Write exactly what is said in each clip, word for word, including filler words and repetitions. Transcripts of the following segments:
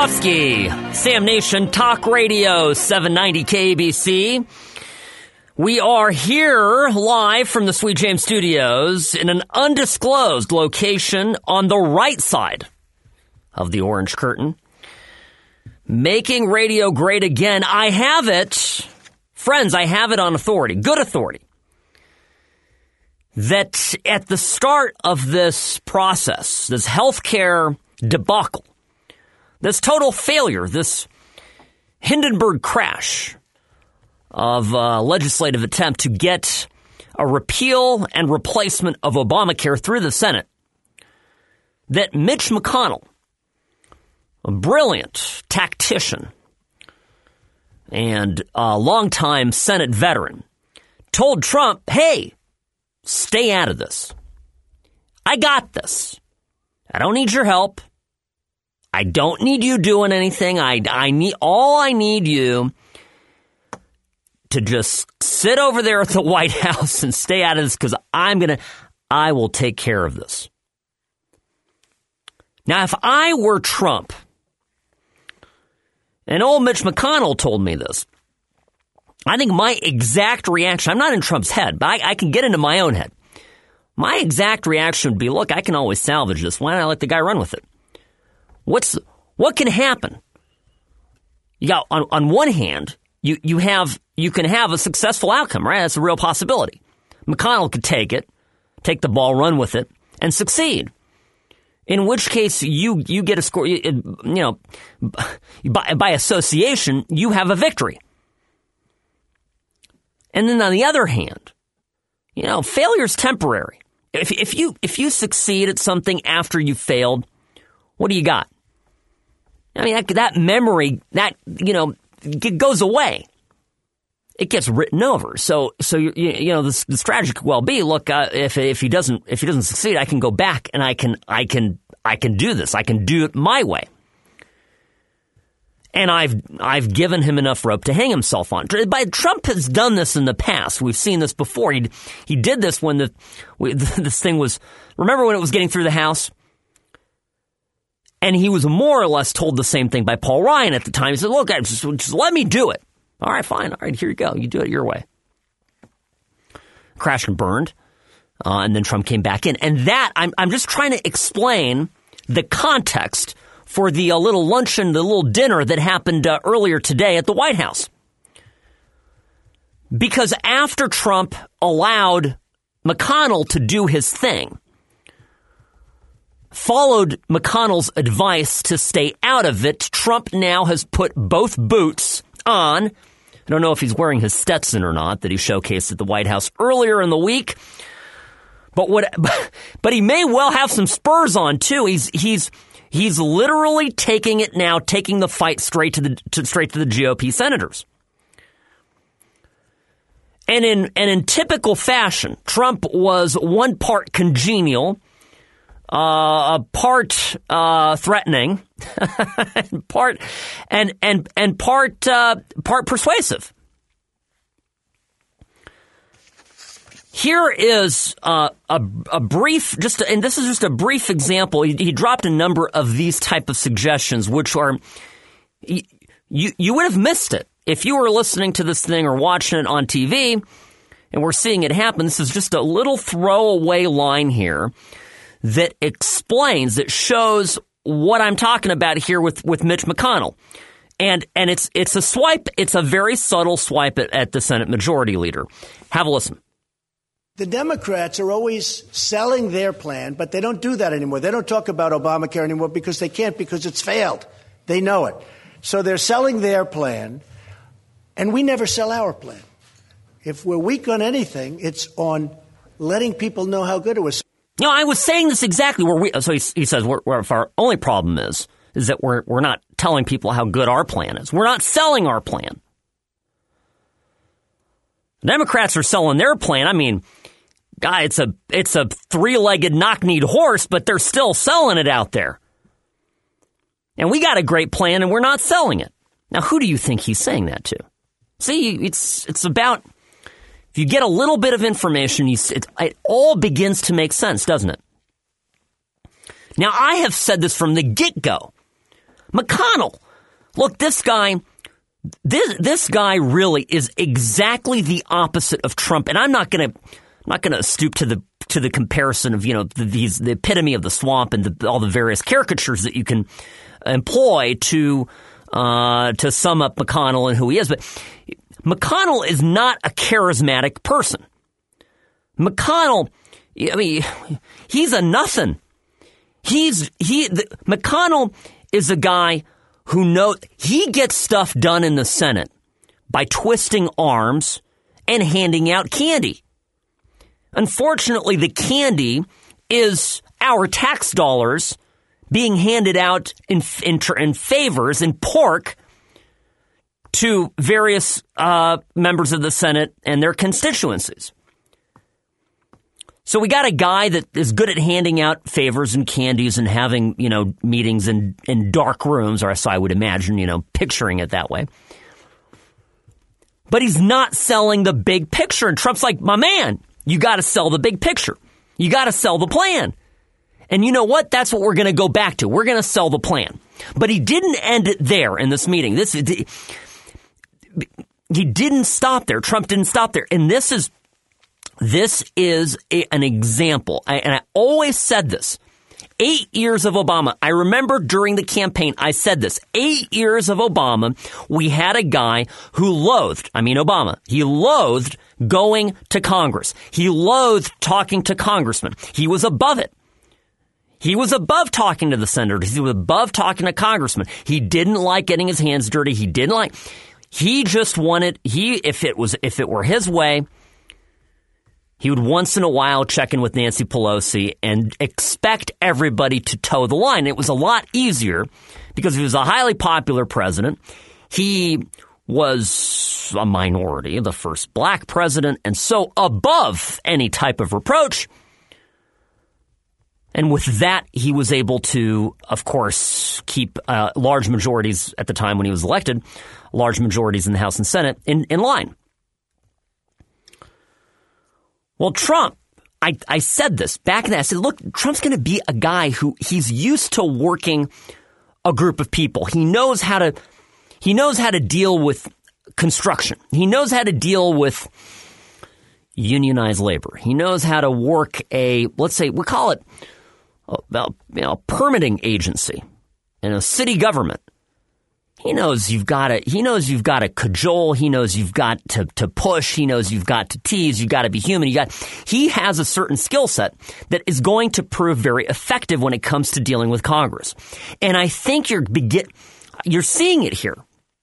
Demovsky, Sam Nation Talk Radio, seven ninety K B C. We are here live from the Sweet James Studios in an undisclosed location on the right side of the orange curtain. Making radio great again. I have it, friends, I have it on authority, good authority, that at the start of this process, this healthcare debacle, this total failure, this Hindenburg crash of a legislative attempt to get a repeal and replacement of Obamacare through the Senate, that Mitch McConnell, a brilliant tactician and a longtime Senate veteran, told Trump, hey, stay out of this. I got this. I don't need your help. I don't need you doing anything. I, I need all I need you to just sit over there at the White House and stay out of this because I'm going to, I will take care of this. Now, if I were Trump, and old Mitch McConnell told me this, I think my exact reaction, I'm not in Trump's head, but I, I can get into my own head. My exact reaction would be, look, I can always salvage this. Why don't I let the guy run with it? What's what can happen? You got on, on one hand, you, you have you can have a successful outcome, right? That's a real possibility. McConnell could take it, take the ball, run with it, and succeed. In which case, you you get a score. You, you know, by, by association, you have a victory. And then on the other hand, you know, failure's temporary. If if you if you succeed at something after you failed, what do you got? I mean, that, that memory, that, you know, it goes away. It gets written over. So, so you, you know, the, the strategy could well be, look, uh, if if he doesn't if he doesn't succeed, I can go back and I can I can I can do this. I can do it my way. And I've I've given him enough rope to hang himself on. But Trump has done this in the past. We've seen this before. He he did this when the this thing was. Remember when it was getting through the House? And he was more or less told the same thing by Paul Ryan at the time. He said, look, just, just let me do it. All right, fine. All right, here you go. You do it your way. Crashed and burned. Uh, and then Trump came back in. And that, I'm, I'm just trying to explain the context for the uh, little luncheon, the little dinner that happened uh, earlier today at the White House. Because after Trump allowed McConnell to do his thing, followed McConnell's advice to stay out of it, Trump now has put both boots on. I don't know if he's wearing his Stetson or not that he showcased at the White House earlier in the week. But what? But he may well have some spurs on too. He's he's he's literally taking it now, taking the fight straight to the to, straight to the G O P senators. And in and in typical fashion, Trump was one part congenial, Uh, a part uh, threatening, part and and and part uh, part persuasive. Here is uh, a a brief, just and this is just a brief example. He, he dropped a number of these type of suggestions, which are you you would have missed it if you were listening to this thing or watching it on T V, and we're seeing it happen. This is just a little throwaway line here that explains, that shows what I'm talking about here with, with Mitch McConnell. And and it's it's a swipe, it's a very subtle swipe at, at the Senate Majority Leader. Have a listen. The Democrats are always selling their plan, but they don't do that anymore. They don't talk about Obamacare anymore because they can't, because it's failed. They know it. So they're selling their plan, and we never sell our plan. If we're weak on anything, it's on letting people know how good it was. No, I was saying this exactly where we. So he, he says, where, where if our only problem is, is that we're we're not telling people how good our plan is. We're not selling our plan. The Democrats are selling their plan. I mean, guy, it's a it's a three-legged knock-kneed horse, but they're still selling it out there. And we got a great plan, and we're not selling it. Now, who do you think he's saying that to? See, it's it's about. If you get a little bit of information, you, it, it all begins to make sense, doesn't it? Now, I have said this from the get-go. McConnell. Look, this guy, this this guy really is exactly the opposite of Trump. And I'm not going to, I'm not going to stoop to the to the comparison of, you know, the, these the epitome of the swamp and the, all the various caricatures that you can employ to uh, to sum up McConnell and who he is. But McConnell is not a charismatic person. McConnell, I mean, he's a nothing. He's he. The, McConnell is a guy who knows he gets stuff done in the Senate by twisting arms and handing out candy. Unfortunately, the candy is our tax dollars being handed out in in, in favors in pork to various uh, members of the Senate and their constituencies. So we got a guy that is good at handing out favors and candies and having, you know, meetings in, in dark rooms, or so I would imagine, you know, picturing it that way. But he's not selling the big picture. And Trump's like, my man, you got to sell the big picture. You got to sell the plan. And you know what? That's what we're going to go back to. We're going to sell the plan. But he didn't end it there in this meeting. This he didn't stop there. Trump didn't stop there. And this is This is a, an example, I, and I always said this. Eight years of Obama. I remember during the campaign, I said this. Eight years of Obama, we had a guy who loathed, I mean Obama, he loathed going to Congress. He loathed talking to congressmen. He was above it. He was above talking to the senators. He was above talking to congressmen. He didn't like getting his hands dirty. He didn't like, he just wanted, he, if it was, if it were his way, he would once in a while check in with Nancy Pelosi and expect everybody to toe the line. It was a lot easier because he was a highly popular president. He was a minority, the first black president, and so above any type of reproach. And with that, he was able to, of course, keep uh, large majorities at the time when he was elected, large majorities in the House and Senate in, in line. Well, Trump, I, I said this back then. I said, look, Trump's going to be a guy who he's used to working a group of people. He knows how to he knows how to deal with construction. He knows how to deal with unionized labor. He knows how to work a, let's say, we call it a, you know, a permitting agency and a city government. He knows you've got to, he knows you've got to cajole. He knows you've got to, to push. He knows you've got to tease. You've got to be human. You got, he has a certain skill set that is going to prove very effective when it comes to dealing with Congress. And I think you're begin, you're seeing it here.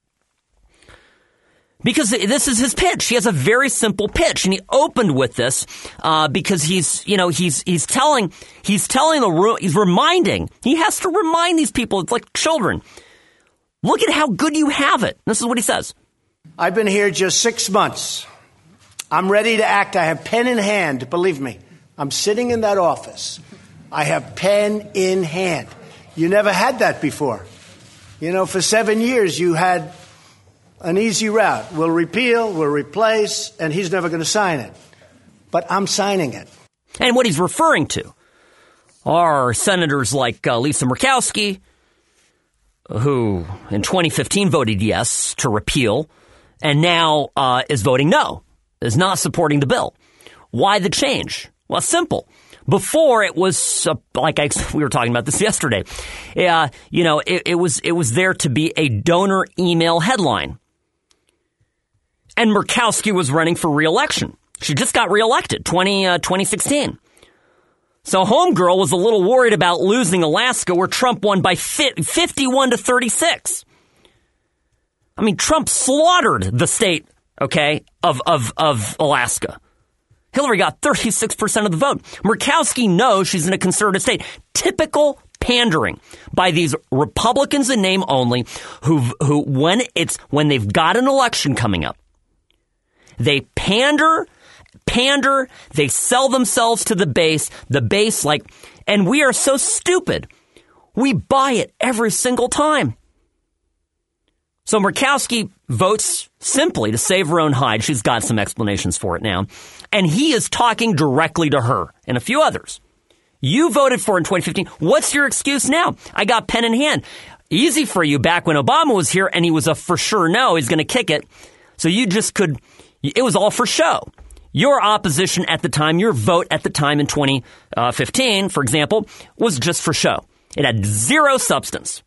Because this is his pitch. He has a very simple pitch, and he opened with this uh, because he's, you know, he's he's telling he's telling the room, he's reminding, he has to remind these people. It's like children. Look at how good you have it. This is what he says. I've been here just six months. I'm ready to act. I have pen in hand. Believe me, I'm sitting in that office. I have pen in hand. You never had that before. You know, for seven years you had an easy route. We'll repeal, we'll replace, and he's never going to sign it. But I'm signing it. And what he's referring to are senators like uh, Lisa Murkowski, who in twenty fifteen voted yes to repeal, and now uh, is voting no, is not supporting the bill. Why the change? Well, simple. Before it was uh, like I, we were talking about this yesterday. Uh, you know, it, it was it was there to be a donor email headline. And Murkowski was running for re-election. She just got re-elected, twenty, uh, twenty sixteen. So Homegirl was a little worried about losing Alaska, where Trump won by fifty-one to thirty-six. I mean, Trump slaughtered the state, okay, of, of, of Alaska. Hillary got thirty-six percent of the vote. Murkowski knows she's in a conservative state. Typical pandering by these Republicans in name only who, who when it's, when they've got an election coming up, they pander, pander, they sell themselves to the base, the base like, and we are so stupid. We buy it every single time. So Murkowski votes simply to save her own hide. She's got some explanations for it now. And he is talking directly to her and a few others. You voted for it in twenty fifteen. What's your excuse now? I got pen in hand. Easy for you back when Obama was here and he was a for sure no, he's going to kick it. So you just could, it was all for show. Your opposition at the time, your vote at the time in twenty fifteen, for example, was just for show. It had zero substance.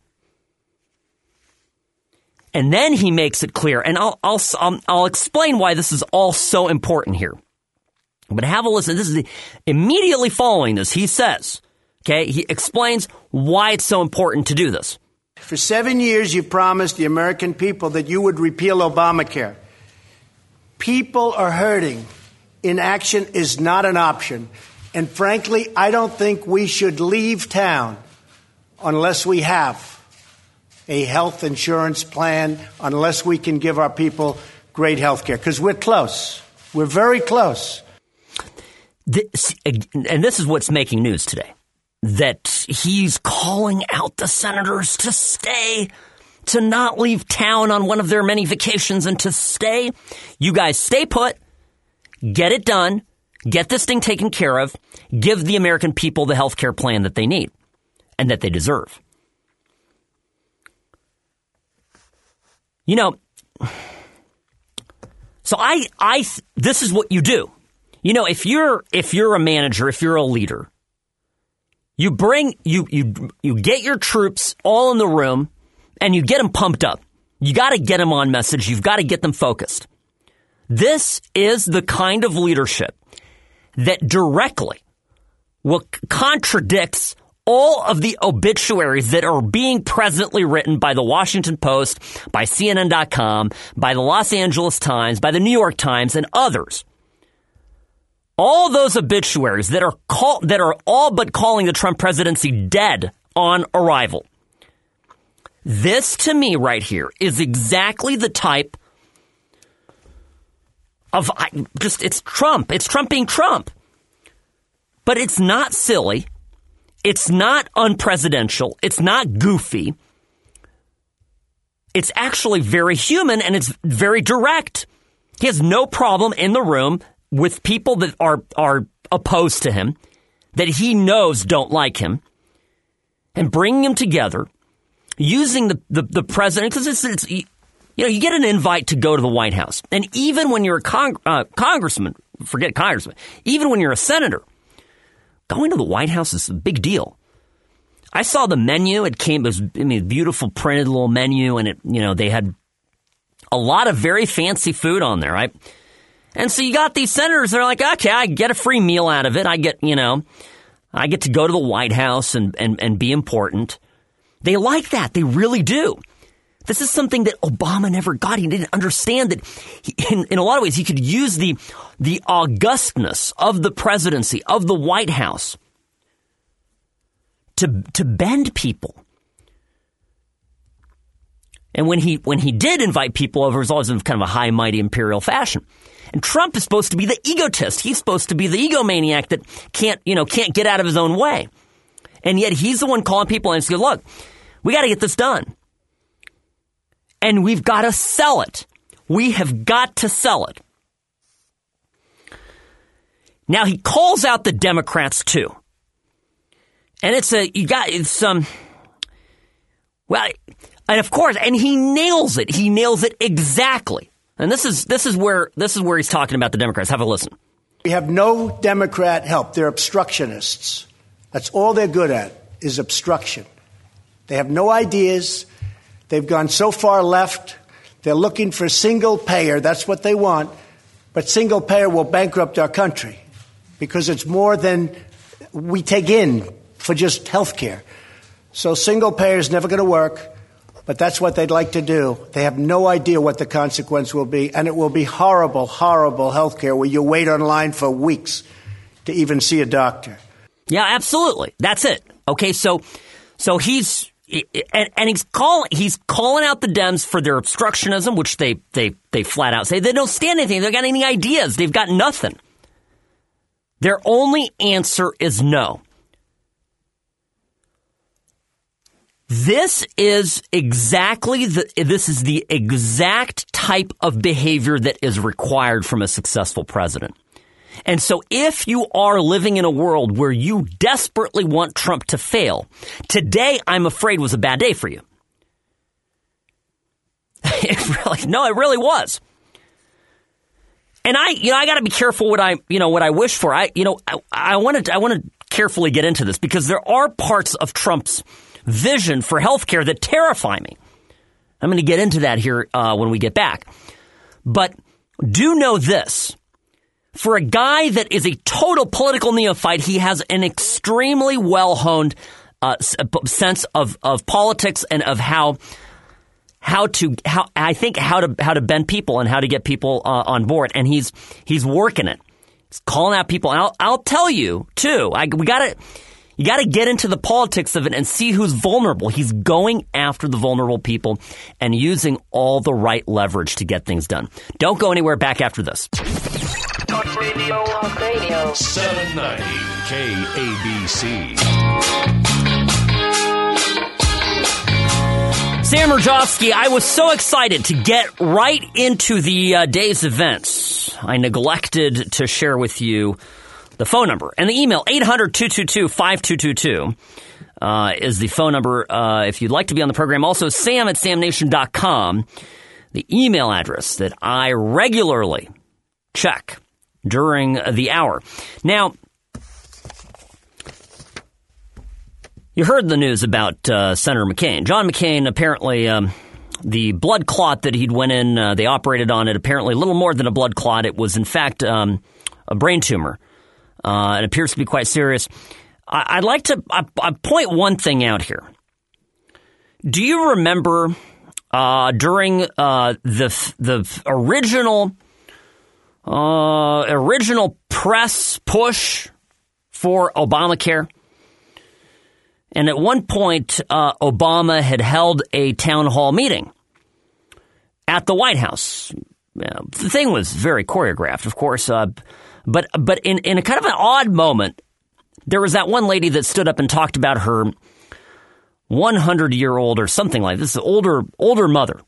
And then he makes it clear, and I'll, I'll, I'll, I'll explain why this is all so important here. But have a listen. This is the, immediately following this, he says, okay, he explains why it's so important to do this. For seven years, you promised the American people that you would repeal Obamacare. People are hurting. Inaction is not an option. And frankly, I don't think we should leave town unless we have a health insurance plan, unless we can give our people great health care, because we're close. We're very close. This, and this is what's making news today, that he's calling out the senators to stay, to not leave town on one of their many vacations, and to stay. You guys stay put. Get it done. Get this thing taken care of. Give the American people the health care plan that they need and that they deserve. You know, so I, I, this is what you do. You know, if you're, if you're a manager, if you're a leader, you bring, you, you, you get your troops all in the room and you get them pumped up. You got to get them on message. You've got to get them focused. This is the kind of leadership that directly will contradicts all of the obituaries that are being presently written by the Washington Post, by C N N dot com, by the Los Angeles Times, by the New York Times, and others. All those obituaries that are call, that are all but calling the Trump presidency dead on arrival. This, to me, right here, is exactly the type of I, just it's Trump. It's Trump being Trump. But it's not silly. It's not unpresidential. It's not goofy. It's actually very human, and it's very direct. He has no problem in the room with people that are are opposed to him, that he knows don't like him, and bringing them together, using the, the, the president, because it's, it's, you know, you get an invite to go to the White House. And even when you're a con- uh, congressman, forget congressman, even when you're a senator, going to the White House is a big deal. I saw the menu. It came, it was, I mean, beautiful printed little menu, and it, you know, they had a lot of very fancy food on there, right? And so you got these senators that are like, okay, I get a free meal out of it. I get, you know, I get to go to the White House and, and, and be important. They like that. They really do. This is something that Obama never got. He didn't understand that he, in, in a lot of ways he could use the the augustness of the presidency, of the White House, to to bend people. And when he when he did invite people over, it was always in kind of a high, mighty imperial fashion. And Trump is supposed to be the egotist. He's supposed to be the egomaniac that can't, you know, can't get out of his own way. And yet he's the one calling people and saying, look, we got to get this done. And we've got to sell it. We have got to sell it. Now he calls out the Democrats too. And it's a, you got, it's, um, well, and of course, and he nails it. He nails it exactly. And this is, this is where, this is where he's talking about the Democrats. Have a listen. We have no Democrat help. They're obstructionists. That's all they're good at, is obstruction. They have no ideas. They've gone so far left. They're looking for single payer. That's what they want. But single payer will bankrupt our country because it's more than we take in for just health care. So single payer is never going to work, but that's what they'd like to do. They have no idea what the consequence will be, and it will be horrible, horrible health care where you wait online for weeks to even see a doctor. Yeah, absolutely. That's it. Okay, so so he's and, and he's calling he's calling out the Dems for their obstructionism, which they they they flat out say they don't stand anything. They've got any ideas. They've got nothing. Their only answer is no. This is exactly the this is the exact type of behavior that is required from a successful president. And so if you are living in a world where you desperately want Trump to fail, today, I'm afraid, was a bad day for you. it really, no, it really was. And I, you know, I got to be careful what I, you know, what I wish for. I, you know, I, I want to, I want to carefully get into this because there are parts of Trump's vision for healthcare that terrify me. I'm going to get into that here uh, when we get back. But do know this. For a guy that is a total political neophyte, he has an extremely well-honed uh, sense of, of politics and of how how to how I think how to how to bend people and how to get people uh, on board. And he's he's working it. He's calling out people. And I'll I'll tell you too. I, we got to you got to get into the politics of it and see who's vulnerable. He's going after the vulnerable people and using all the right leverage to get things done. Don't go anywhere. Back after this. Talk Radio. Talk Radio. seven ninety K A B C. Sam Rajovsky, I was so excited to get right into the uh, day's events. I neglected to share with you the phone number and the email. eight hundred, two two two, five two two two uh, is the phone number uh, if you'd like to be on the program. Also, sam at sam nation dot com, the email address that I regularly check during the hour. Now, you heard the news about uh, Senator McCain. John McCain, apparently, um, the blood clot that he'd went in, uh, they operated on it, apparently a little more than a blood clot. It was, in fact, um, a brain tumor. Uh, it appears to be quite serious. I- I'd like to I- I point one thing out here. Do you remember uh, during uh, the the original uh, original press push for Obamacare? And at one point, uh, Obama had held a town hall meeting at the White House. Uh, the thing was very choreographed, of course. Uh, but but in, in a kind of an odd moment, there was that one lady that stood up and talked about her one hundred year old or something like this, older older mother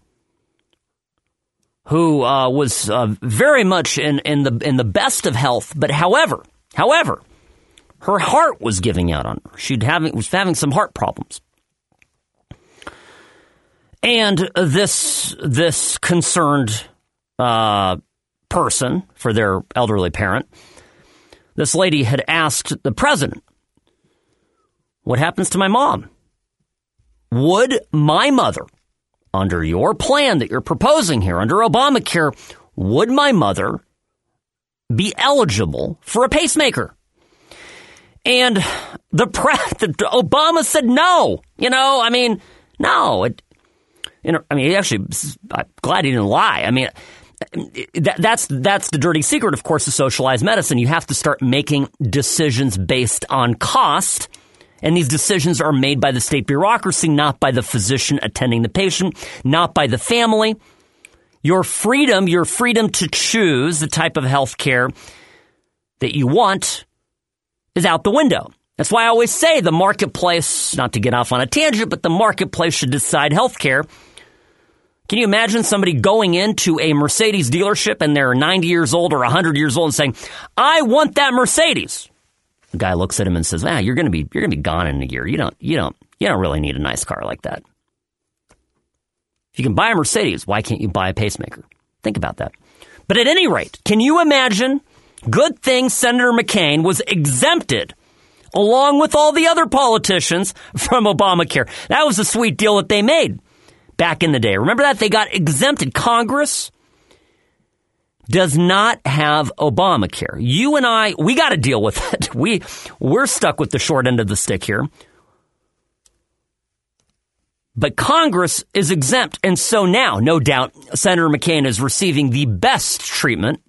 who uh, was uh, very much in, in the in the best of health. But however, however. her heart was giving out on her. She'd having was having some heart problems. And this this concerned uh, person for their elderly parent, this lady had asked the president, what happens to my mom? Would my mother, under your plan that you're proposing here, under Obamacare, would my mother be eligible for a pacemaker? And the, pre- the Obama said no. You know, I mean, no. It, you know, I mean, he actually, I'm glad he didn't lie. I mean, that, that's that's the dirty secret, of course, of socialized medicine. You have to start making decisions based on cost. And these decisions are made by the state bureaucracy, not by the physician attending the patient, not by the family. Your freedom, your freedom to choose the type of health care that you want is out the window. That's why I always say the marketplace, not to get off on a tangent, but the marketplace should decide health care. Can you imagine somebody going into a Mercedes dealership and they're ninety years old or one hundred years old and saying, I want that Mercedes? The guy looks at him and says, "Ah, you're going to be you're going to be gone in a year. You don't you don't you don't really need a nice car like that. If you can buy a Mercedes, why can't you buy a pacemaker?" Think about that. But at any rate, can you imagine? Good thing Senator McCain was exempted, along with all the other politicians, from Obamacare. That was a sweet deal that they made back in the day. Remember that? They got exempted. Congress does not have Obamacare. You and I, we got to deal with it. We, we're stuck with the short end of the stick here. But Congress is exempt. And so now, no doubt, Senator McCain is receiving the best treatment,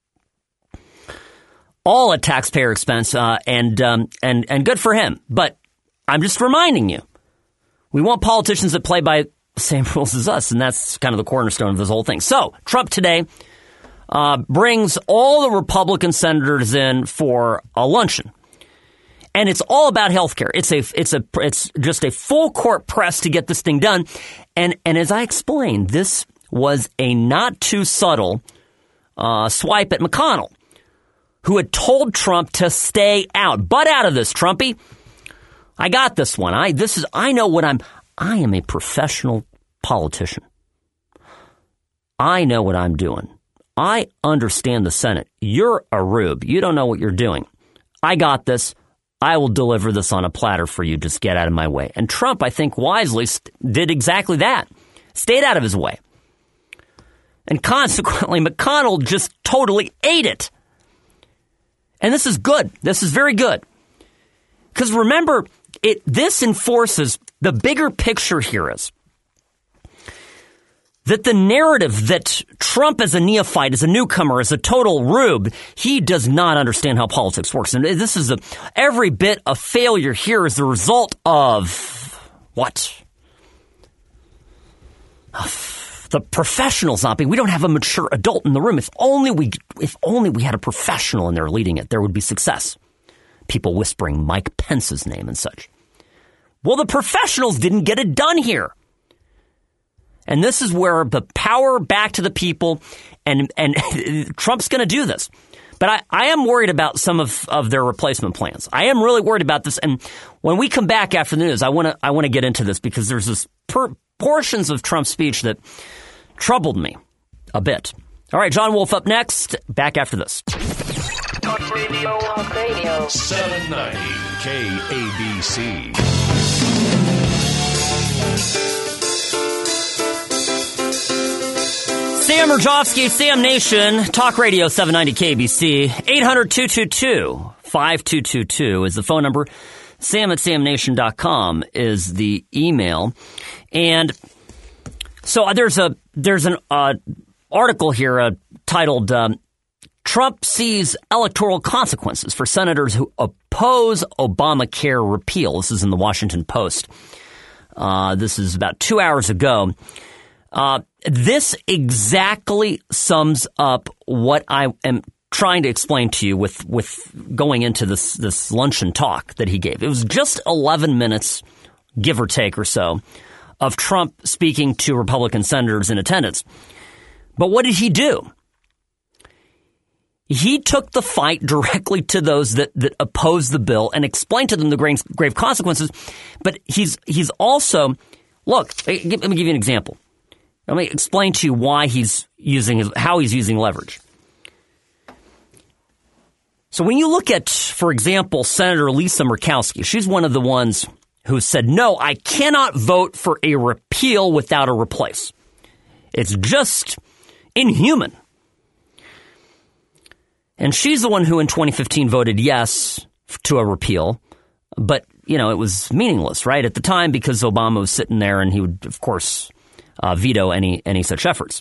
all at taxpayer expense, uh, and, um, and, and good for him. But I'm just reminding you, we want politicians that play by the same rules as us. And that's kind of the cornerstone of this whole thing. So Trump today Uh, brings all the Republican senators in for a luncheon, and it's all about health care. It's a, it's a, it's just a full court press to get this thing done. And and as I explained, this was a not too subtle uh, swipe at McConnell, who had told Trump to stay out, butt out of this, Trumpy. I got this one. I this is I know what I'm. I am a professional politician. I know what I'm doing. I understand the Senate. You're a rube. You don't know what you're doing. I got this. I will deliver this on a platter for you. Just get out of my way. And Trump, I think, wisely st- did exactly that. Stayed out of his way. And consequently, McConnell just totally ate it. And this is good. This is very good. Because remember, it this enforces the bigger picture here is that the narrative that Trump as a neophyte, as a newcomer, as a total rube, he does not understand how politics works. And this is a, every bit of failure here is the result of what? Of the professionals not being. We don't have a mature adult in the room. If only we, if only we had a professional in there leading it, there would be success. People whispering Mike Pence's name and such. Well, the professionals didn't get it done here. And this is where the power back to the people, and and Trump's going to do this. But I, I am worried about some of, of their replacement plans. I am really worried about this. And when we come back after the news, I want to I want to get into this because there's this per, portions of Trump's speech that troubled me a bit. All right, John Wolf up next. Back after this. Talk Radio. Talk Radio. seven ninety K A B C. Sam Rajovsky, Sam Nation, Talk Radio seven ninety K B C, eight hundred, two two two, five two two two is the phone number. Sam at sam nation dot com is the email. And so there's a there's an uh, article here uh, titled um, Trump Sees Electoral Consequences for Senators Who Oppose Obamacare Repeal. This is in the Washington Post. Uh, this is about two hours ago. Uh, this exactly sums up what I am trying to explain to you with, with going into this, this luncheon talk that he gave. It was just eleven minutes, give or take or so, of Trump speaking to Republican senators in attendance. But what did he do? He took the fight directly to those that, that opposed the bill and explained to them the grave, grave consequences. But he's he's also, look, let me give you an example. Let me explain to you why he's using his, how he's using leverage. So when you look at, for example, Senator Lisa Murkowski, she's one of the ones who said, no, I cannot vote for a repeal without a replace. It's just inhuman. And she's the one who in twenty fifteen voted yes to a repeal. But, you know, it was meaningless, right, at the time because Obama was sitting there and he would, of course, Uh, veto any any such efforts.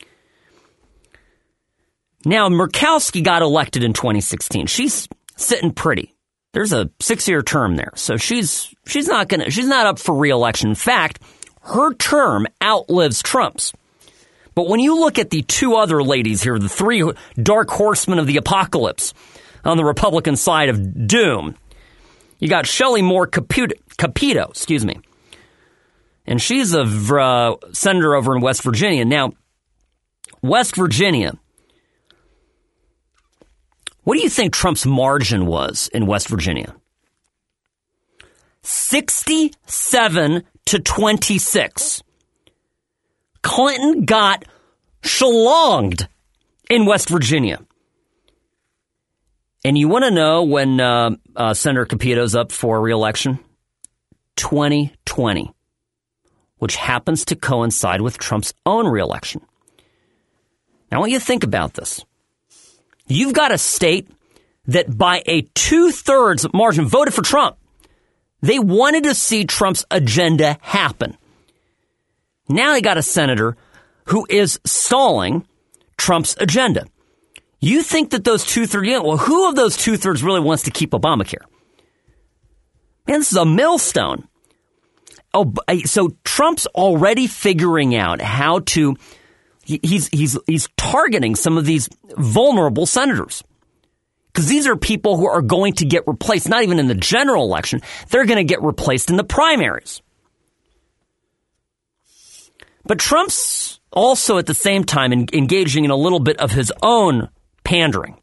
Now, Murkowski got elected in twenty sixteen. She's sitting pretty. There's a six-year term there, so she's she's not gonna she's not up for re-election. In fact, her term outlives Trump's. But when you look at the two other ladies here, the three dark horsemen of the apocalypse on the Republican side of doom, you got Shelley Moore Capito, Capito excuse me. And she's a uh, senator over in West Virginia. Now, West Virginia, what do you think Trump's margin was in West Virginia? sixty-seven to twenty-six. Clinton got shellonged in West Virginia. And you want to know when uh, uh, Senator Capito's up for re-election? twenty twenty. Which happens to coincide with Trump's own reelection. Now, I want you to think about this. You've got a state that by a two-thirds margin voted for Trump. They wanted to see Trump's agenda happen. Now they got a senator who is stalling Trump's agenda. You think that those two-thirds, yeah, well, who of those two-thirds really wants to keep Obamacare? Man, this is a millstone. Oh, so Trump's already figuring out how to, he's, he's, he's targeting some of these vulnerable senators. Because these are people who are going to get replaced, not even in the general election. They're going to get replaced in the primaries. But Trump's also at the same time engaging in a little bit of his own pandering.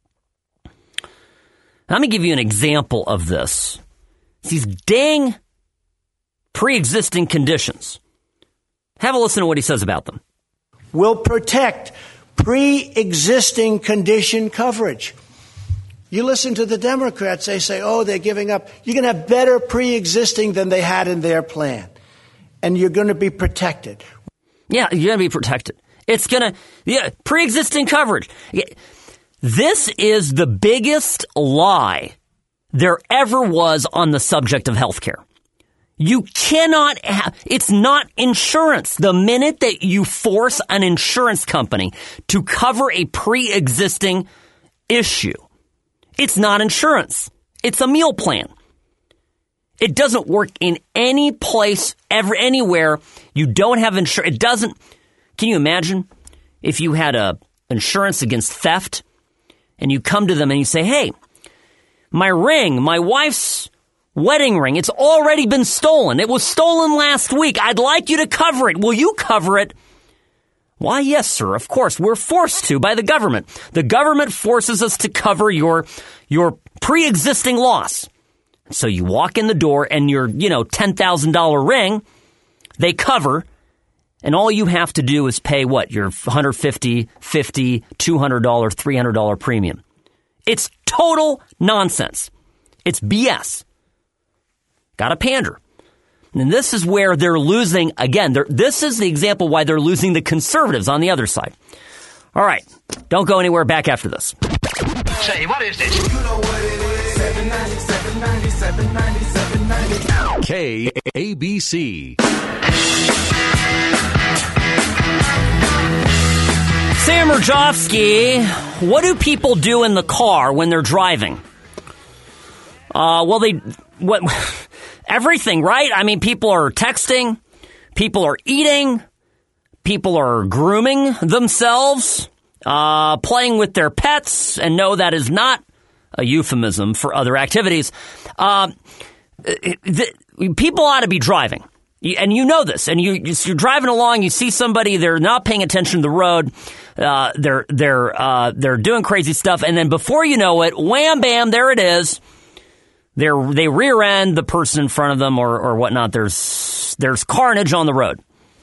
Let me give you an example of this. These dang pre-existing conditions. Have a listen to what he says about them. will protect pre-existing condition coverage. You listen to the Democrats, they say, oh, they're giving up. You're going to have better pre-existing than they had in their plan. And you're going to be protected. Yeah, you're going to be protected. It's going to, yeah, pre-existing coverage. This is the biggest lie there ever was on the subject of health care. You cannot have, it's not insurance. The minute that you force an insurance company to cover a pre-existing issue, it's not insurance. It's a meal plan. It doesn't work in any place, ever, anywhere. You don't have insurance. It doesn't. Can you imagine if you had a insurance against theft and you come to them and you say, hey, my ring, my wife's wedding ring, it's already been stolen. It was stolen last week. I'd like you to cover it. Will you cover it? Why, yes, sir. Of course. We're forced to by the government. The government forces us to cover your your pre-existing loss. So you walk in the door and your, you know, ten thousand dollars ring, they cover, and all you have to do is pay what? Your one hundred fifty dollars, fifty dollars, two hundred dollars, three hundred dollars premium. It's total nonsense. It's B S. Gotta pander. And this is where they're losing, again, they're, this is the example why they're losing the conservatives on the other side. All right. Don't go anywhere. Back after this. Say, what is this? You know what it is. seven ninety, seven ninety, seven ninety, seven ninety. K A B C. Sam Rajovsky, what do people do in the car when they're driving? Uh, well, they, what, everything, right? I mean, people are texting, people are eating, people are grooming themselves, uh, playing with their pets, and no, that is not a euphemism for other activities. Uh, the, people ought to be driving. And you know this, and you, you're driving along, you see somebody, they're not paying attention to the road, uh, they're, they're, uh, they're doing crazy stuff, and then before you know it, wham, bam, there it is. They're, they rear end the person in front of them or, or whatnot. There's, there's carnage on the road.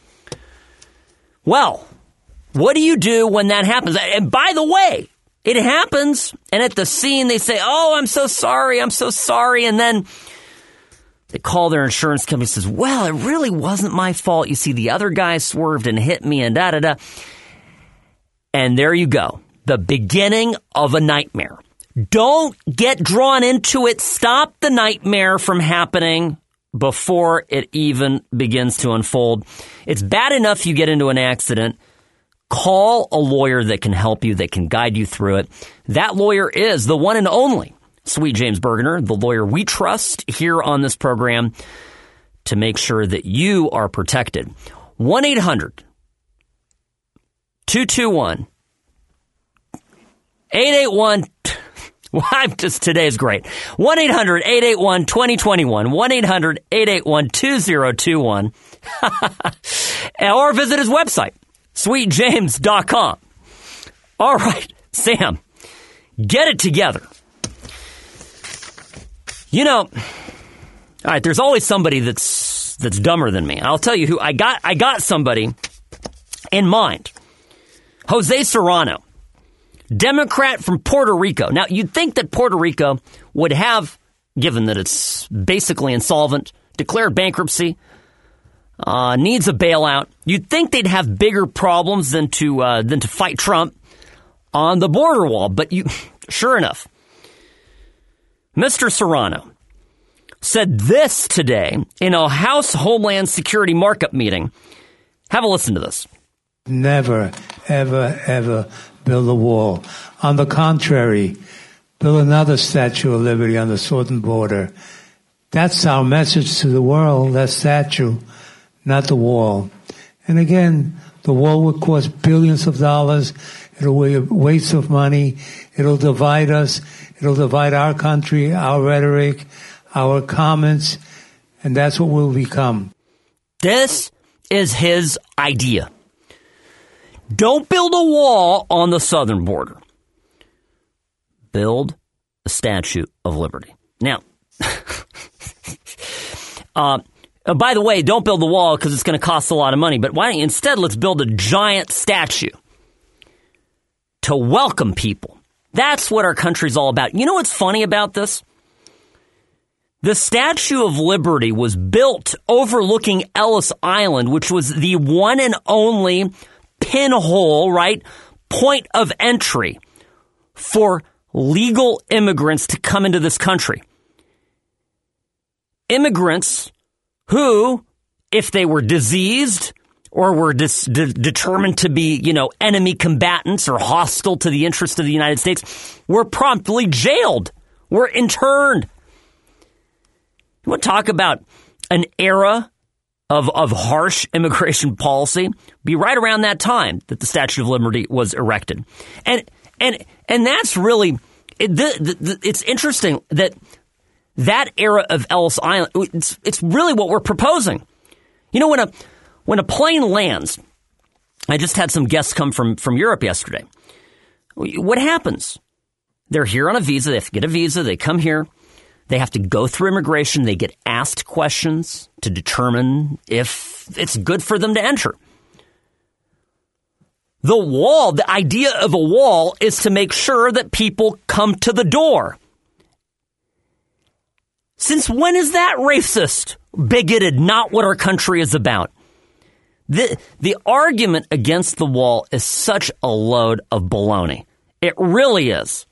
Well, what do you do when that happens? And by the way, it happens, and at the scene they say, oh, I'm so sorry, I'm so sorry, and then they call their insurance company and says, well, it really wasn't my fault. You see, the other guy swerved and hit me and da-da-da. And there you go. The beginning of a nightmare. Don't get drawn into it. Stop the nightmare from happening before it even begins to unfold. It's bad enough you get into an accident. Call a lawyer that can help you, that can guide you through it. That lawyer is the one and only Sweet James Bergener, the lawyer we trust here on this program to make sure that you are protected. one eight hundred two two one eight eight one Well, I'm just, today's great. one eight hundred eight eight one two zero two one one eight hundred eight eight one two zero two one Or visit his website, sweet james dot com. All right, Sam, get it together. You know, all right, there's always somebody that's that's dumber than me. I'll tell you who I got. I got somebody in mind. Jose Serrano, Democrat from Puerto Rico. Now, you'd think that Puerto Rico would have, given that it's basically insolvent, declared bankruptcy, uh, needs a bailout, you'd think they'd have bigger problems than to uh, than to fight Trump on the border wall. But you, sure enough, Mister Serrano said this today in a House Homeland Security markup meeting. Have a listen to this. Never, ever, ever build a wall. On the contrary, build another Statue of Liberty on the southern border. That's our message to the world, that statue, not the wall. And again, the wall would cost billions of dollars. It'll be a waste of money. It'll divide us. It'll divide our country, our rhetoric, our comments, and that's what we'll become. This is his idea. Don't build a wall on the southern border. Build a Statue of Liberty. Now, uh, Uh, by the way, don't build the wall because it's going to cost a lot of money. But why don't you instead let's build a giant statue to welcome people. That's what our country's all about. You know what's funny about this? The Statue of Liberty was built overlooking Ellis Island, which was the one and only pinhole, right, point of entry for legal immigrants to come into this country. Immigrants who, if they were diseased or were dis- de- determined to be, you know, enemy combatants or hostile to the interest of the United States, were promptly jailed, were interned. You want to talk about an era of of harsh immigration policy? Be right around that time that the Statue of Liberty was erected, and and and that's really it, the, the, it's interesting that that era of Ellis Island. It's it's really what we're proposing. You know, when a when a plane lands, I just had some guests come from from Europe yesterday. What happens? They're here on a visa. They have to get a visa. They come here. They have to go through immigration. They get asked questions to determine if it's good for them to enter. The wall, the idea of a wall is to make sure that people come to the door. Since when is that racist, bigoted, not what our country is about? The, the argument against the wall is such a load of baloney. It really is.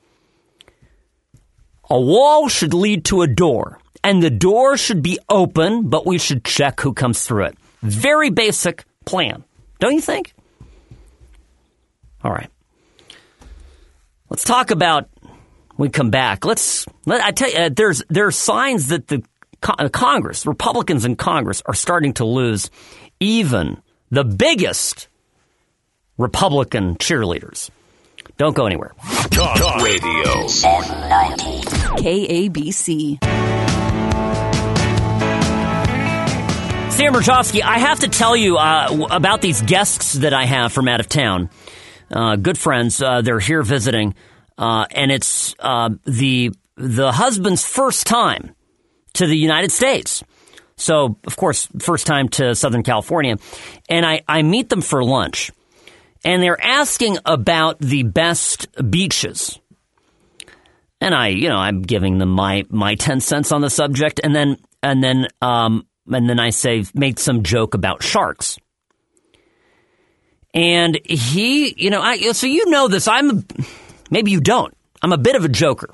A wall should lead to a door, and the door should be open, but we should check who comes through it. Very basic plan, don't you think? All right. Let's talk about, when we come back, let's, let, I tell you, uh, there's, there are signs that the co- Congress, Republicans in Congress are starting to lose even the biggest Republican cheerleaders. Don't go anywhere. Talk, Talk Radio. K A B C. Sam Murkowski, I have to tell you uh, about these guests that I have from out of town. Uh, good friends. Uh, they're here visiting. Uh, and it's uh, the the husband's first time to the United States. So, of course, first time to Southern California. And I, I meet them for lunch. And they're asking about the best beaches. And I, you know, I'm giving them my, my ten cents on the subject. And then, and then, um, and then I say, make some joke about sharks. And he, you know, I, so you know this, I'm, maybe you don't. I'm a bit of a joker.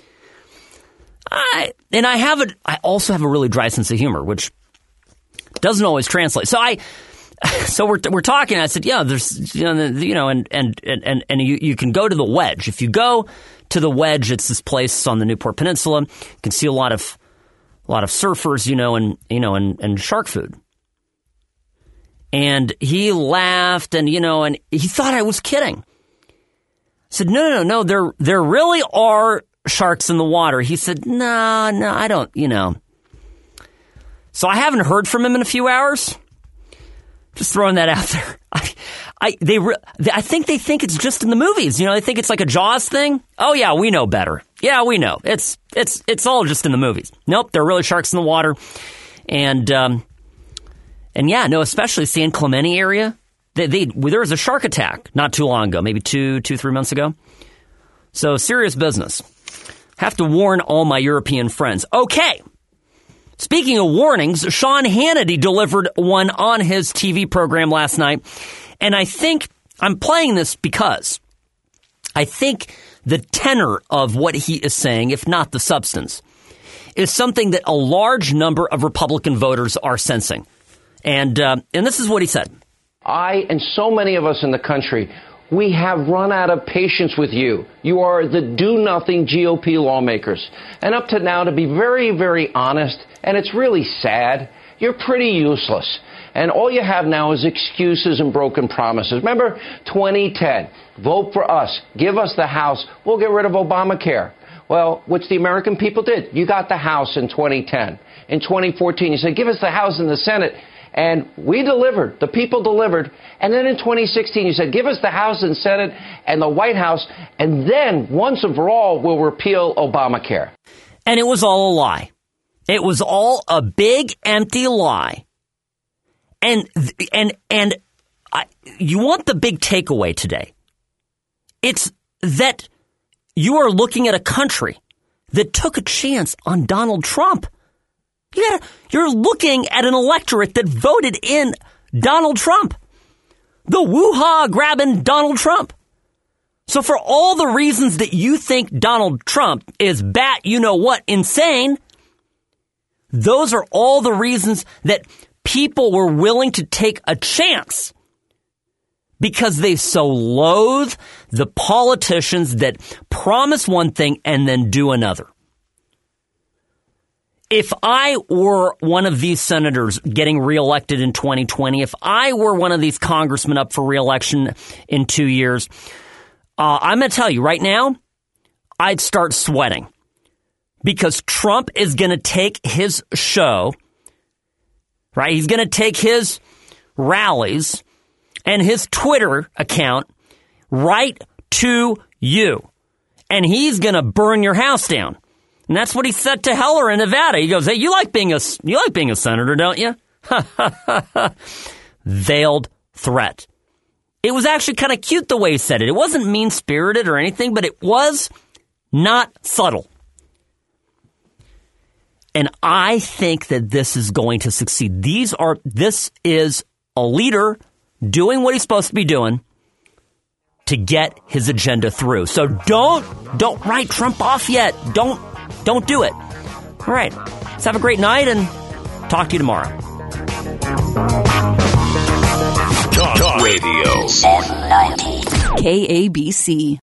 I, and I have a, I also have a really dry sense of humor, which doesn't always translate. So I, So we're we're talking. I said, yeah, there's you know you know and and and and you, you can go to the Wedge. If you go to the Wedge, it's this place on the Newport Peninsula. You can see a lot of a lot of surfers, you know, and you know and, and shark food. And he laughed, and you know, and he thought I was kidding. I said, no, no, no, no. There there really are sharks in the water. He said, no, nah, no, nah, I don't. You know. So I haven't heard from him in a few hours. Just throwing that out there. I, I, they, I think they think it's just in the movies. You know, they think it's like a Jaws thing. Oh yeah, we know better. Yeah, we know. It's, it's, it's all just in the movies. Nope, there are really sharks in the water. And, um, and yeah, no, especially San Clemente area. They, they, there was a shark attack not too long ago, maybe two, two, three months ago. So serious business. Have to warn all my European friends. Okay. Speaking of warnings, Sean Hannity delivered one on his T V program last night. And I think I'm playing this because I think the tenor of what he is saying, if not the substance, is something that a large number of Republican voters are sensing. And uh, and this is what he said. I and so many of us in the country, we have run out of patience with you. You are the do-nothing G O P lawmakers. And up to now, to be very, very honest, and it's really sad, you're pretty useless. And all you have now is excuses and broken promises. Remember twenty ten, vote for us, give us the House, we'll get rid of Obamacare. Well, which the American people did. You got the House in twenty ten. In twenty fourteen, you said, give us the House and the Senate. And we delivered. The people delivered. And then in twenty sixteen, you said, give us the House and Senate and the White House. And then, once and for all, we'll repeal Obamacare. And it was all a lie. It was all a big, empty lie. And, and, and I, you want the big takeaway today. It's that you are looking at a country that took a chance on Donald Trump. Yeah, you're looking at an electorate that voted in Donald Trump. The woo-ha grabbing Donald Trump. So for all the reasons that you think Donald Trump is bat, you know what, insane, those are all the reasons that people were willing to take a chance because they so loathe the politicians that promise one thing and then do another. If I were one of these senators getting reelected in twenty twenty, if I were one of these congressmen up for reelection in two years, uh, I'm going to tell you right now, I'd start sweating because Trump is going to take his show, right? He's going to take his rallies and his Twitter account right to you, and he's going to burn your house down. And that's what he said to Heller in Nevada. He goes, "Hey, you like being a you like being a senator, don't you?" Veiled threat. It was actually kind of cute the way he said it. It wasn't mean-spirited or anything, but it was not subtle. And I think that this is going to succeed. These are this is a leader doing what he's supposed to be doing to get his agenda through. So don't don't write Trump off yet. Don't don't do it. All right. Let's have a great night and talk to you tomorrow. Talk Radio K A B C.